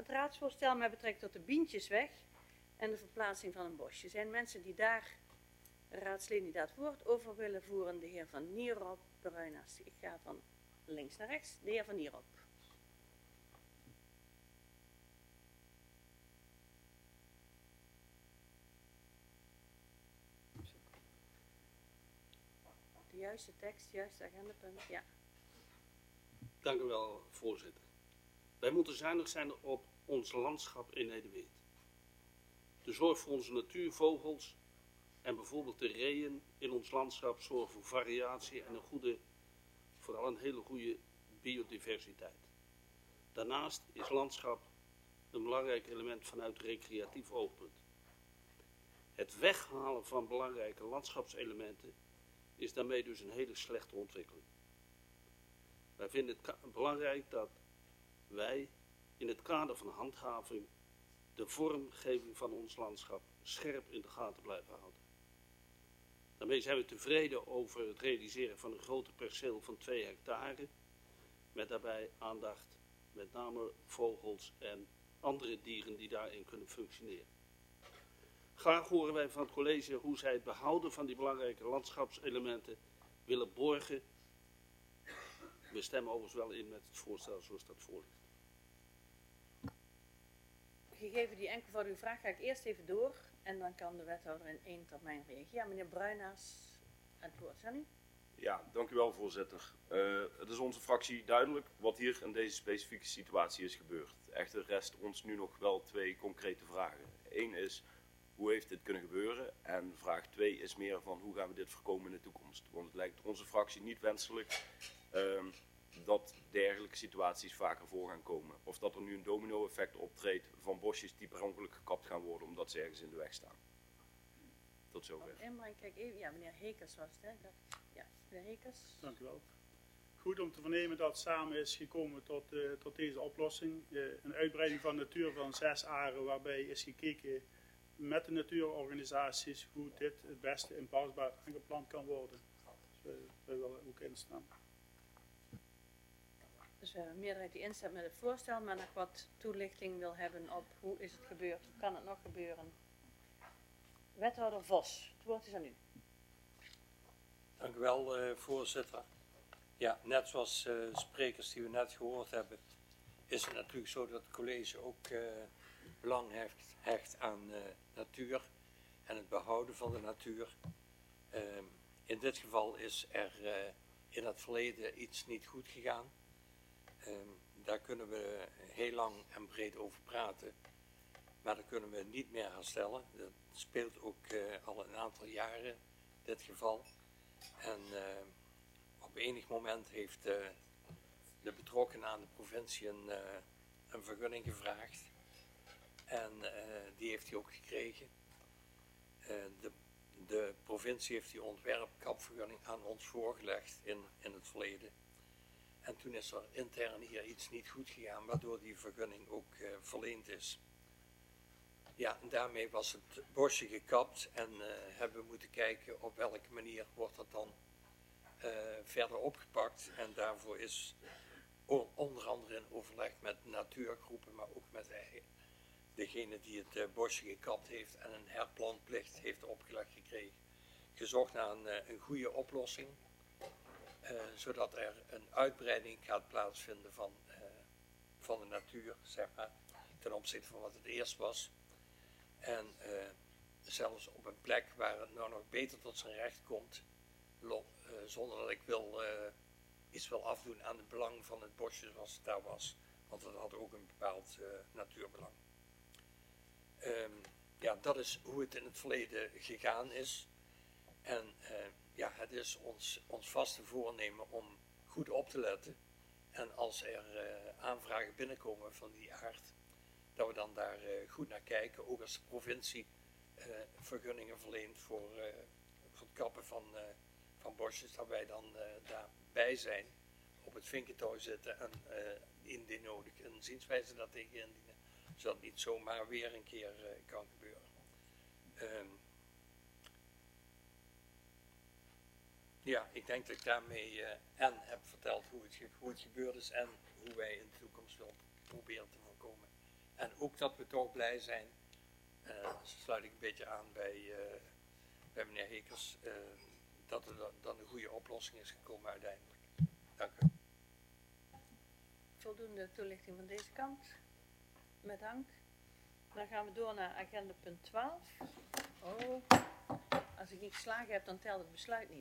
het raadsvoorstel met betrekking tot de Bientjesweg en de verplaatsing van een bosje. Zijn mensen die daar, raadsleden die daar het woord over willen voeren? De heer Van Nierop, Bruinas. Ik ga van links naar rechts. De heer Van Nierop. De juiste tekst, juiste agendapunt, ja. Dank u wel, voorzitter. Wij moeten zuinig zijn op ons landschap in Nederweert. De zorg voor onze natuurvogels en bijvoorbeeld de reeën in ons landschap zorgen voor variatie en vooral een hele goede biodiversiteit. Daarnaast is landschap een belangrijk element vanuit recreatief oogpunt. Het weghalen van belangrijke landschapselementen is daarmee dus een hele slechte ontwikkeling. Wij vinden het belangrijk dat wij in het kader van handhaving de vormgeving van ons landschap scherp in de gaten blijven houden. Daarmee zijn we tevreden over het realiseren van een groter perceel van 2 hectare, met daarbij aandacht met name vogels en andere dieren die daarin kunnen functioneren. Graag horen wij van het college hoe zij het behouden van die belangrijke landschapselementen willen borgen. We stemmen overigens wel in met het voorstel zoals dat voor ligt. Gegeven die enkelvoud uw vraag ga ik eerst even door en dan kan de wethouder in 1 termijn reageren. Ja, meneer Bruinas, het woord is aan u. Ja, dank u wel, voorzitter. Het is onze fractie duidelijk wat hier in deze specifieke situatie is gebeurd. Echter rest ons nu nog wel 2 concrete vragen. 1 is, hoe heeft dit kunnen gebeuren? En vraag 2 is meer van, hoe gaan we dit voorkomen in de toekomst? Want het lijkt onze fractie niet wenselijk dat dergelijke situaties vaker voor gaan komen. Of dat er nu een domino-effect optreedt van bosjes die per ongeluk gekapt gaan worden omdat ze ergens in de weg staan. Tot zover. Kijk even, ja, meneer Hekers was het, hè? Ja, meneer Hekers. Dank u wel. Goed om te vernemen dat samen is gekomen tot deze oplossing. Een uitbreiding van de natuur van 6 aren, waarbij is gekeken met de natuurorganisaties hoe dit het beste inpasbaar aangeplant kan worden. Dus wij willen ook instaan. Dus we hebben een meerderheid die instemt met het voorstel, maar nog wat toelichting wil hebben op hoe is het gebeurd, hoe kan het nog gebeuren. Wethouder Vos, het woord is aan u. Dank u wel, voorzitter. Ja, net zoals sprekers die we net gehoord hebben, is het natuurlijk zo dat het college ook belang hecht aan natuur en het behouden van de natuur. In dit geval is er in het verleden iets niet goed gegaan. Daar kunnen we heel lang en breed over praten, maar dat kunnen we niet meer herstellen. Dat speelt ook al een aantal jaren, dit geval. En op enig moment heeft de betrokkenen aan de provincie een vergunning gevraagd. En die heeft hij ook gekregen. De provincie heeft die ontwerp-kapvergunning aan ons voorgelegd in het verleden. En toen is er intern hier iets niet goed gegaan, waardoor die vergunning ook verleend is. Ja, en daarmee was het bosje gekapt en hebben we moeten kijken op welke manier wordt dat dan verder opgepakt. En daarvoor is onder andere in overleg met natuurgroepen, maar ook met degene die het bosje gekapt heeft en een herplantplicht heeft opgelegd gekregen, gezocht naar een goede oplossing. Zodat er een uitbreiding gaat plaatsvinden van de natuur, zeg maar, ten opzichte van wat het eerst was. En zelfs op een plek waar het nou nog beter tot zijn recht komt, zonder dat ik iets wil afdoen aan het belang van het bosje zoals het daar was. Want dat had ook een bepaald natuurbelang. Ja, dat is hoe het in het verleden gegaan is. En ja, het is ons vaste voornemen om goed op te letten. En als er aanvragen binnenkomen van die aard, dat we dan daar goed naar kijken. Ook als de provincie vergunningen verleent voor het kappen van bosjes, dat wij dan daarbij zijn, op het vinkentouw zitten en indien nodig een zienswijze daar tegen indienen. Zodat het niet zomaar weer een keer kan gebeuren. Ja, ik denk dat ik daarmee en heb verteld hoe het gebeurd is en hoe wij in de toekomst willen proberen te voorkomen En ook dat we toch blij zijn, sluit ik een beetje aan bij meneer Hekers, dat er dan een goede oplossing is gekomen uiteindelijk. Dank u. Voldoende toelichting van deze kant. Met dank. Dan gaan we door naar agenda punt 12. Oh, als ik niet geslagen heb, dan telt het besluit niet.